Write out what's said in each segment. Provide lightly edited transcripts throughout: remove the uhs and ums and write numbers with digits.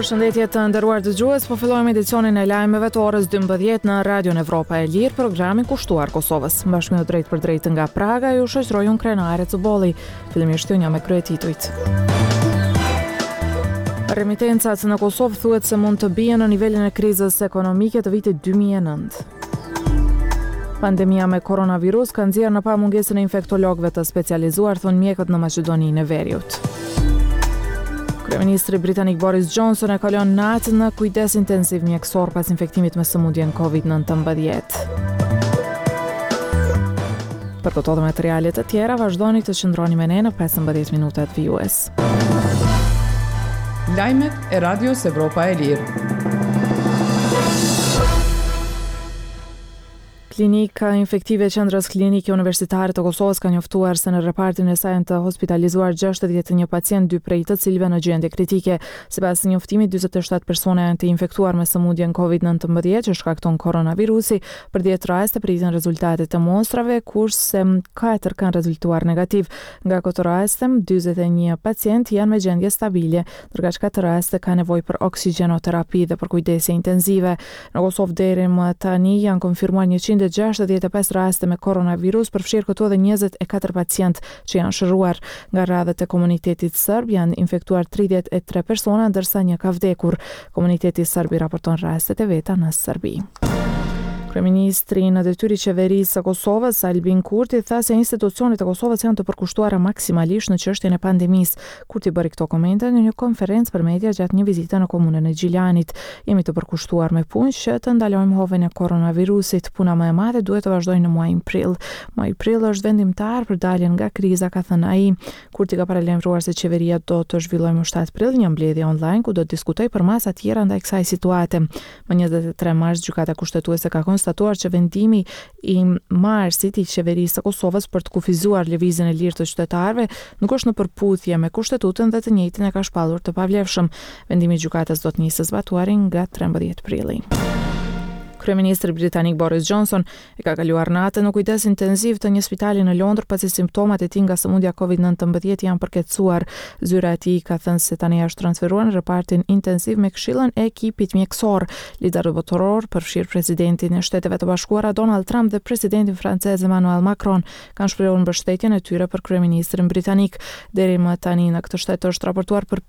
Përshëndetje të nderuar dëgjues, po fillojmë edicionin e lajmeve të orës 12 në Radion Evropa e Lirë, programin kushtuar Kosovës. Bashkëmiu drejt për drejt nga Praga ju shoqëroi unë Krenare Cubolli. Fillimisht një me kryetitujt. Remitencat në Kosovë thuhet se mund të bien në nivelin e krizës ekonomike të vitit 2009. Pandemia me koronavirus ka nxjerrë në pamungesën e infektologëve të specializuar, thonë mjekët në Maqedoninë e Veriut. Kryeministri britanik Boris Johnson e kalon natën në kujdes intensiv mjekësor pas infektimit me sëmundjen COVID-19. Për këto dhe materialet të tjera, vazhdoni të qëndroni me ne në 15 minutat vijues. Lajmet e Radios Evropa e Lirë. Klinika infektive e Qendrës Klinike Universitare të Kosovës ka njoftuar se në repartin e saj të hospitalizuar 61 pacient, 2 prej të cilëve në gjendje kritike. Sipas njoftimit, 47 persona janë të infektuar me sëmundjen COVID-19 që shkakton koronavirusi. Për 10 raste priten rezultatet e mostrave, kurse 4 kanë rezultuar negativ. Nga këto raste, 41 pacient janë me gjendje stabile, ndërkaq 4 raste kanë nevojë për oksigjenoterapi dhe për kujdese intenzive. Në Kosovë deri më tani janë konfirmuar 165 raste me koronavirus, përfshirë këtu edhe 24 pacient që janë shëruar. Nga radhët e komunitetit serb janë infektuar 33 persona, ndërsa një ka vdekur. Komuniteti serb i raporton rastet e veta në Serbi. Kryeministri në detyri qeverisë së Kosovës, Albin Kurti, tha se institucionet e Kosovës janë të përkushtuara maksimalisht në çështjen e pandemisë. Kurti bëri këto komente në një konferencë për media gjatë një vizite në komunën e Gjilanit. Jemi të përkushtuar me punë që të ndalojmë hovën e koronavirusit. Puna më e madhe duhet të vazhdojë në muajin prill. Muaji prill është vendimtar për daljen nga kriza, ka thënë ai. Kurti ka paralajmëruar se qeveria do të zhvillojë më 7 prill një mbledhje online ku do të diskutojë për masa tjera ndaj kësaj situate. Më 23 mars gjykata kushtetuese ka konstatuar që vendimi i marsit i qeverisë së Kosovës për të kufizuar lëvizjen e lirë të qytetarëve nuk është në përputhje me kushtetutën dhe të njëjtin e ka shpallur të pavlefshëm. Vendimi i gjykatës do të nisë zbatuarin nga 13 prilli. Kryeministri britanik Boris Johnson e ka kaluar natën në kujdes intenziv të një spitali në Londër pasi simptomat e tij nga sëmundja COVID-19 janë përkeqësuar. Zyra e tij ka thënë se tani është transferuar në repartin intensiv me këshillën e ekipit mjekësor. Lider botror, përfshirë presidentin e Shteteve të Bashkuara Donald Trump dhe presidentin francez Emmanuel Macron, kanë shprehur mbështetjen e tyre për kryeministrin britanik. Deri më tani në këtë shtet është raportuar për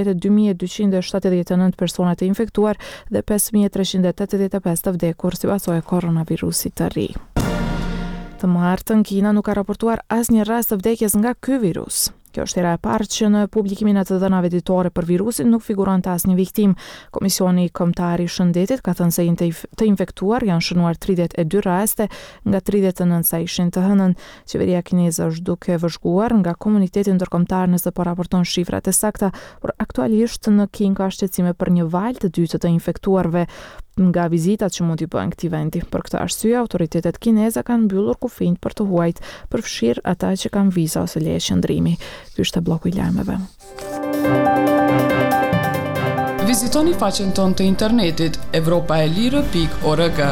52.279 persona të infektuar dhe 5.385 të vdekur si pasojë e koronavirusit të ri. Të martën, Kina nuk ka raportuar asnjë rast të vdekjes nga ky virus. Kjo është hera e parë që në publikimin e të dhënave ditore për virusin nuk figuron të asnjë viktim. Komisioni Kombëtar i Shëndetit ka thënë se të infektuar janë shënuar 32 raste, nga 39 sa ishin të hënën. Qeveria kineze është duke vëzhguar nga komuniteti ndërkombëtar nëse po raporton shifrat e sakta, por aktualisht në Kinë ka shqetësime për një valë të dytë të infektuarve nga vizitat që mund t'i bëhen këtij vendi. Për këtë arsye, autoritetet kineze kanë mbyllur kufijt për të huajt, përfshirë ata që kanë viza ose leje qëndrimi. Ky është bloku i lajmeve. Vizitoni faqen tonë të internetit europaelire.org.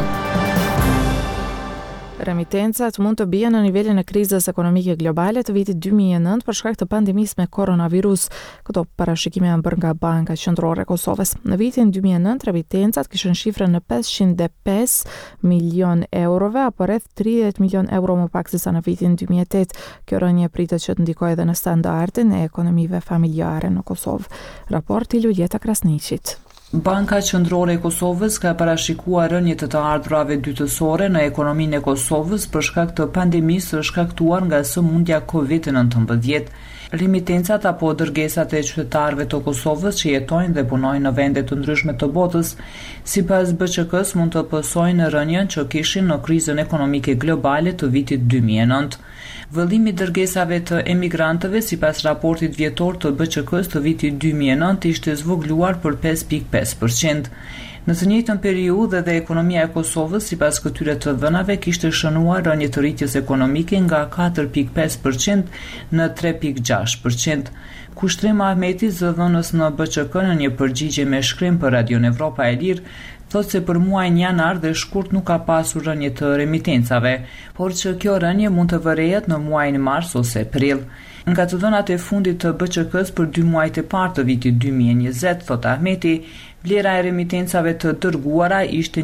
Remitencat mund të bien në nivelin e krizës ekonomike globale të vitit 2009 për shkak të pandemisë me koronavirus. Këto parashikime janë bërë nga Banka Qendrore e Kosovës. Në vitin 2009 remitencat kishin shifrën në 505 milion eurove, apo rreth 30 milion euro më pak se sa në vitin 2008. Kjo rënje pritet që të ndikojë edhe në standardin e ekonomive familjare në Kosovë. Raporti Luljeta Krasniqit. Banka Qendrore e Kosovës ka parashikuar rënje të ardhurave dytësore në ekonominë e Kosovës për shkak të pandemisë së shkaktuar nga sëmundja COVID-19. Remitencat apo dërgesat e qytetarëve të Kosovës që jetojnë dhe punojnë në vende të ndryshme të botës, sipas BÇK-s mund të pësojnë rënjen që kishin në krizën ekonomike globale të vitit 2009. Vëllimi i dërgesave të emigrantëve sipas raportit vjetor të BÇK-s të vitit 2009 ishte zvogëluar për 5.5%. Në të njëjtën periudhë edhe ekonomia e Kosovës sipas këtyre të dhënave kishte shënuar rënje të rritjes ekonomike nga 4.5% në 3.6%. Kushtrim Ahmeti, zëdhënës në BÇK në një përgjigje me shkrim për Radion Evropa e Lirë, Thotë se për muajin janar dhe shkurt nuk ka pasur rënje të remitencave, por që kjo rënje mund të vërehet në muajin mars ose prill. Nga të dhënat e fundit të BÇK-s për 2 muajt e parë të vitit 2020, thot Ahmeti, vlera e remitencave të dërguara ishte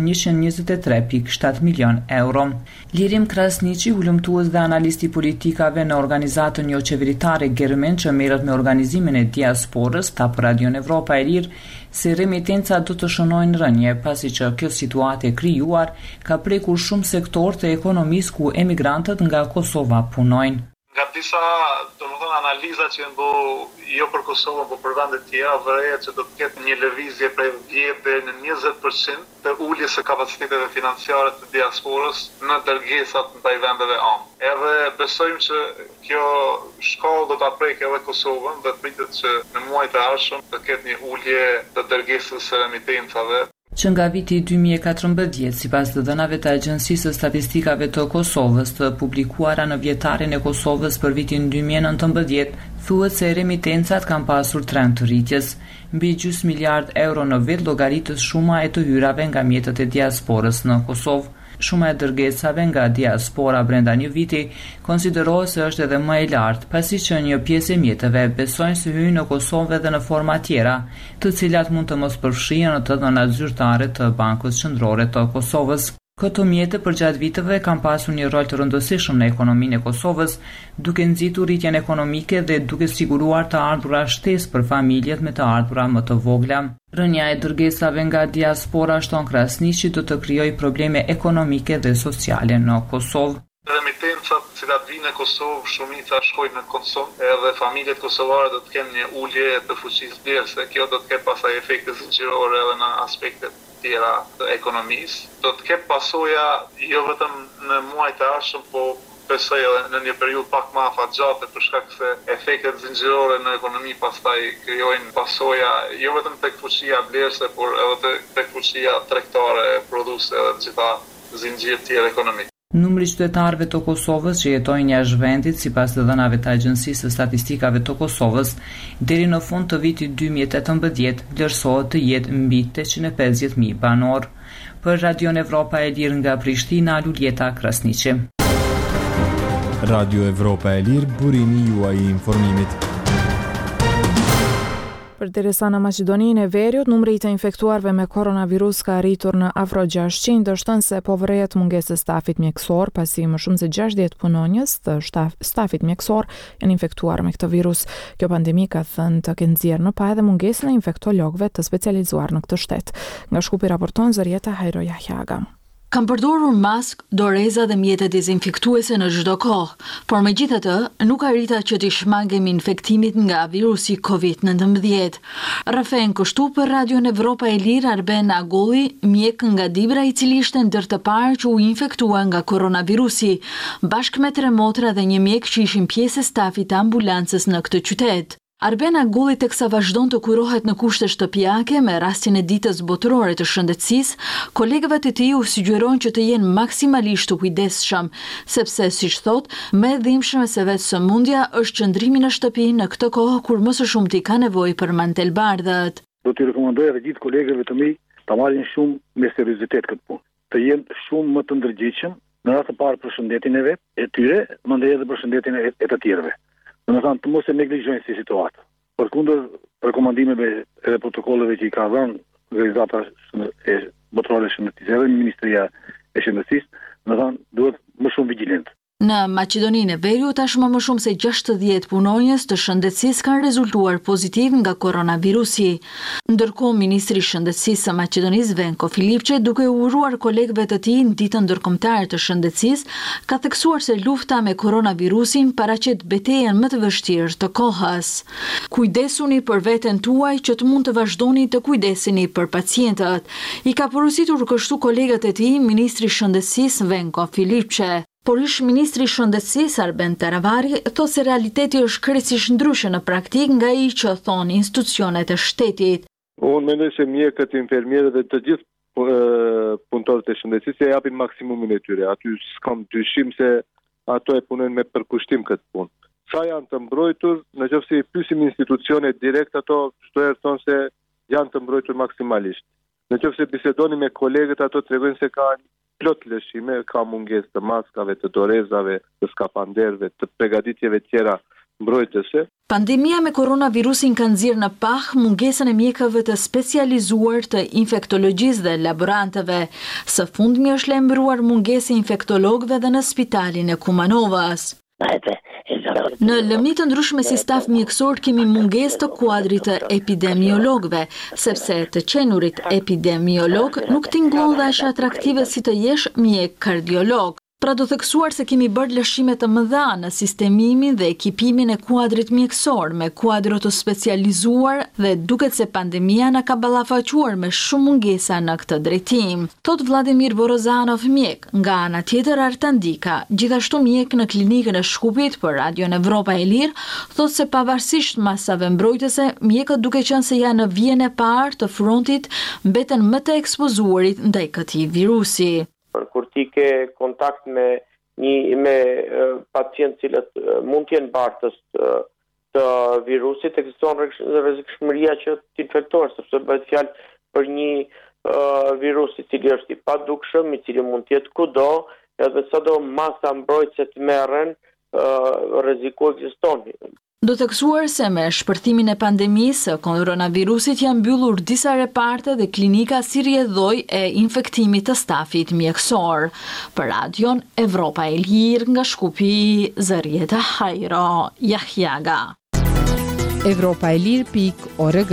123.7 milion euro. Lirim Krasniqi, hulumtues dhe analisti politikave në organizatën jo qeveritare Germen që merret me organizimin e diasporës, tha për Radion Evropa e Lirë se remitenca do të shënojnë rënje, pasi që kjo situatë e krijuar ka prekur shumë sektor të ekonomisë ku emigrantët nga Kosova punojnë. Nga disa analiza që janë bërë jo për Kosovën, por për vende të tjera, vërehet që do të ketë një lëvizje prej 10 deri në 20% të uljes së kapaciteteve financiare të diasporës në dërgesat ndaj vendeve anë. Edhe besojmë që kjo shkallë do ta prekë edhe Kosovën dhe pritet që në muajt e ardhshëm të ketë një ulje të dërgesës së remitencave. Që nga viti 2014, sipas të dhënave të Agjencisë së Statistikave të Kosovës të publikuara në vjetarin e Kosovës për vitin 2019, thuhet se remitencat kanë pasur trend të rritjes. Mbi gjys miliard euro në vit llogaritës shuma e të hyrave nga mjetët e diasporës në Kosovë. Shuma e dërgesave nga diaspora brenda një viti konsiderohet se është edhe më e lartë, pasi që një pjesë e mjetëve besojnë se hyjnë në Kosovë edhe në forma tjera, të cilat mund të mos përfshihen në të dhënat zyrtare të Bankës Qendrore të Kosovës. Këto mjete përgjatë viteve kanë pasur një rol të rëndësishëm në ekonominë e Kosovës, duke nxitur rritjen ekonomike dhe duke siguruar të ardhura shtesë për familjet me të ardhura më të vogla. Rënja e dërgesave nga diaspora, shton Krasniqi, do të krijojë probleme ekonomike dhe sociale në Kosovë. Remitencat që vinë në Kosovë, shumica shkojnë në konsum, edhe familjet kosovare do të kenë një ulje të fuqisë blerëse, kjo do të ketë pastaj efekte zinxhirore edhe në aspektet tjera të ekonomisë. Do të ketë pasoja jo vetëm në muajt e ardhshëm, po besoj edhe në një periudhë pak më afatgjate për shkak se efektet zinxhirore në ekonomi pastaj krijojnë pasoja jo vetëm tek fuqia blerëse, por edhe tek fuqia tregtare, prodhuese edhe të gjitha zinxhir tjerë ekonomik. Numri i qytetarëve të Kosovës që jetojnë jashtë vendit, sipas të dhënave të Agjencisë së Statistikave të Kosovës, deri në fund të vitit 2018 vlerësohet të jetë mbi 850.000 banor. Për Radion Evropa e Lirë nga Prishtina, Luljeta Krasniqi. Radio Evropa e Lirë, burimi juaj i informimit. Përderisa në Maqedoninë e Veriut, numri i të infektuarve me koronavirus ka arritur në afro 600, dështon se po vërehet mungesë stafit mjekësor, pasi më shumë se 60 punonjës të stafit mjekësor janë infektuar me këtë virus. Kjo pandemi ka thënë të kenë nxjerrë në pa edhe mungesën e infektologëve të specializuar në këtë shtet. Nga Shkupi raporton Zërieta Hajro Jahjaga. Kam përdorur mask, doreza dhe mjete dezinfektuese në çdo kohë, por megjithatë nuk arrita që të shmangem infektimit nga virusi COVID-19. Rafen kështu për Radion Evropa e Lirë Arben Agolli, mjek nga Dibra, i cili ishte ndër të parë që u infektua nga koronavirusi, bashkë me 3 motra dhe një mjek që ishin pjesë e stafit të ambulancës në këtë qytet. Arben Agolli teksa vazhdon të kurohet në kushte shtëpiake me rastin e ditës botërore të shëndetësisë, kolegëve të tij u sugjerojnë që të jenë maksimalisht të kujdesshëm, sepse siç thot, më e dhimbshme se vetë sëmundja është qëndrimi në shtëpi në këtë kohë kur më së shumti ka nevojë për mantelbardhët. Do t'i rekomandoj edhe gjithë kolegëve të mi ta marrin shumë me seriozitet këtë punë, të jenë shumë më të ndërgjegjshëm në rast të parë për shëndetin e vet, e tyre, mandej edhe për shëndetin e të tjerëve. Domethënë të mos e neglizhojnë si situatë. Përkundër rekomandimeve edhe protokolleve që i ka dhënë organizata e botërore e shëndetësisë dhe Ministria e Shëndetësisë, domethënë duhet më shumë vigjilent. Në Maqedoninë e Veriut tashmë më shumë se 60 punonjës të shëndetësisë kanë rezultuar pozitiv nga koronavirusi. Ndërkohë, Ministri i Shëndetësisë së Maqedonisë Venko Filipçe, duke uruar kolegëve të tij në ditën ndërkombëtare të shëndetësisë, ka theksuar se lufta me koronavirusin paraqet betejën më të vështirë të kohës. Kujdesuni për veten tuaj që të mund të vazhdoni të kujdeseni për pacientët. I ka porositur kështu kolegët e tij Ministri i Shëndetësisë Venko Filipçe. Por ish Ministri i Shëndetësisë Arben Taravari thotë se realiteti është krejtësisht ndryshe në praktik nga ai që thonë institucionet e shtetit. Unë mendoj se mjekët, infermierët dhe të gjithë punëtorët e shëndetësisë japin maksimumin e tyre. Aty s'kam dyshim se ato e punojnë me përkushtim këtë punë. Sa janë të mbrojtur, nëse i pyesim institucionet direkt, ato çdo herë thonë se janë të mbrojtur maksimalisht. Nëse bisedoni me kolegët, ato tregojnë se ka plot lëshime, ka mungesë të maskave, të dorezave, të skafanderëve, të përgatitjeve tjera mbrojtëse. Pandemia me koronavirusin ka nxjerrë në pah mungesën e mjekëve të specializuar të infektologjisë dhe laborantëve. Së fundmi është lajmëruar mungesë e infektologëve dhe në spitalin e Kumanovës. Në lëmi të ndryshme si staf mjekësor kemi mungesë të kuadrit të epidemiologëve, sepse të qenurit epidemiolog nuk tingëllon dhe është atraktive si të jesh mjek kardiolog. Pra do theksuar se kemi bërë lëshime të mëdha në sistemimin dhe ekipimin e kuadrit mjekësor me kuadro të specializuar dhe duket se pandemia na ka ballafaquar me shumë mungesa në këtë drejtim. Thot Vladimir Borozanov, mjek nga ana tjetër Artandika, gjithashtu mjek në klinikën e Shkupit për Radion Evropa e Lirë, thot se pavarësisht masave mbrojtëse, mjekët duke qenë se janë në vijën e parë të frontit, mbeten më të ekspozuarit ndaj këtij virusi. Kur ti ke kontakt me pacient cilët mund të jenë bartës të virusit, ekziston rrezikshmëria që të infektohet, sepse bëhet fjalë për një virus i cili është i padukshëm, i cili mund të jetë kudo, edhe sado masa mbrojtëse të merren, rreziku ekziston. Do të theksuar se me shpërthimin e pandemisë koronavirusit janë mbyllur disa reparte dhe klinika si rrjedhoj e infektimit të stafit mjekësor. Për Radion Evropa e Lirë nga Shkupi, Zërieta Hajro, Jahjaga. Evropaelir.org.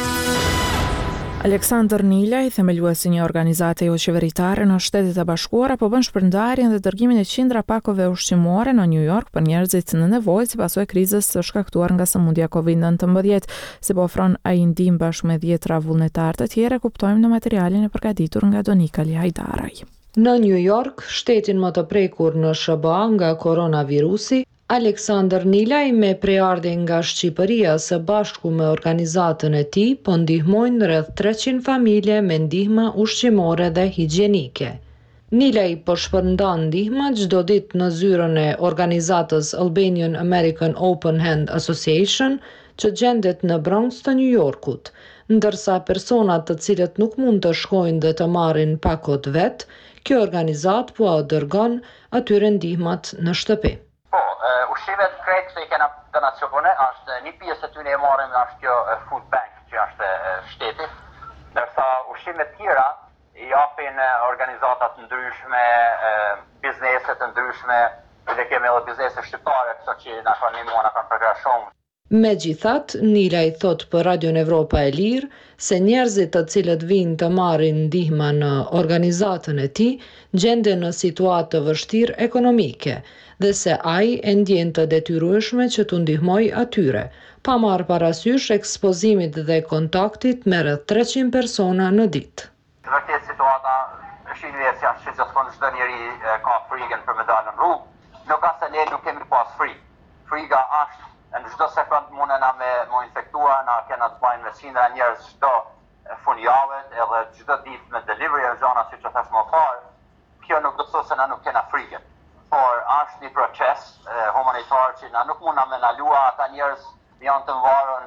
Aleksandr Nilaj, themeluesi një organizate jo qeveritare në Shtetet e Bashkuara, po bën shpërndarjen dhe dërgimin e qindra pakove ushqimore në New York për njerëzit në nevojë si pasojë krizës së shkaktuar nga sëmundja COVID-19, si po ofron ai ndihmë bashkë me 10 vullnetar të tjerë, kuptojmë në materialin e përgatitur nga Donika Lihajdaraj. Në New York, shtetin më të prekur në SBA nga koronavirusi, Aleksandr Nilaj me prejardhje nga Shqipëria së bashku me organizatën e tij po ndihmojnë rreth 300 familje me ndihma ushqimore dhe higjienike. Nilaj po shpërndan ndihma çdo ditë në zyrën e organizatës Albanian American Open Hand Association, që gjendet në Bronx të New Yorkut, ndërsa personat të cilët nuk mund të shkojnë dhe të marrin pakot vet, kjo organizat po dërgon atyre ndihmat në shtëpi. Ushqimet krejt që i kena donacione, është një pjesë të tyre e marrim nga kjo food bank që është shteti, ndërsa ushqimet tjera i japin organizata të ndryshme, biznese të ndryshme, dhe kemi edhe biznese shqiptare, këto që na kanë ndihmuar, na kanë përkrahur shumë. Megjithatë, Nilaj thot për Radion Evropa e Lirë se njerëzit të cilët vinë të marrin ndihma në organizatën e tij gjenden në situatë të vështirë ekonomike dhe se ai e ndjen të detyrueshme që t'u ndihmoj atyre, pa marrë parasysh ekspozimit dhe kontaktit me rreth 300 persona në ditë. Vërtet situata shihni se janë shqetësuar, çdo njeri ka frikën për me dalë në rrugë, nuk ka se ne nuk kemi pas frikë. Frika është në çdo sekond mundena me infektua, na kena të bajnë me qindra njerëz çdo fundjavë, edhe çdo ditë me delivery e zona siç e thash më parë. Kjo nuk do të thotë se na nuk kena frikën, por është një proces humanitar që na nuk mund na menalua ata njerëz janë të varur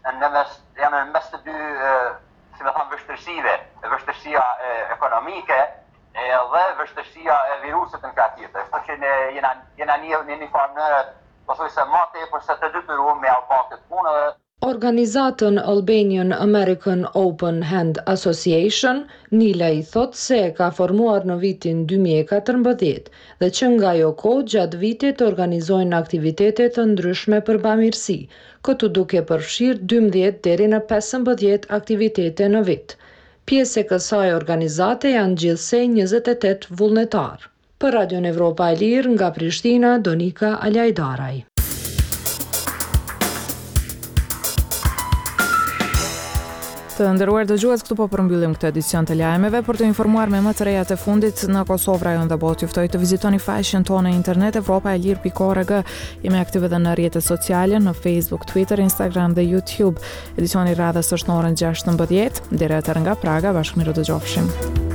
janë në mes të dy si më thon vështirësia ekonomike edhe vështirësia e virusit në krahasit. Kështu që ne jena në një farë se ma tepër se të detyruar me këtë punë. Organizatën Albanian American Open Hand Association, Nilaj thot se ka formuar në vitin 2014 dhe që nga ajo kohë gjatë vitit organizojnë aktivitete të ndryshme për bamirësi, këtu duke përfshirë 12 deri në 15 aktivitete në vit. Pjesë e kësaj organizate janë gjithsej 28 vullnetar. Për Radion Evropa e Lirë nga Prishtina, Donika Alajdaraj. Të nderuar dëgjues, këtu po përmbyllim këtë edicion të lajmeve. Për të informuar me më të rejat e fundit në Kosovë, rajon dhe botë, juftoj të vizitoni faqen tonë në internet evropaelir.org. Jemi aktive edhe në rrjetet sociale, në Facebook, Twitter, Instagram dhe YouTube. Edicioni radhës është në orën 16:00. Deri atëherë nga Praga, bashkëmirë dëgjofshim.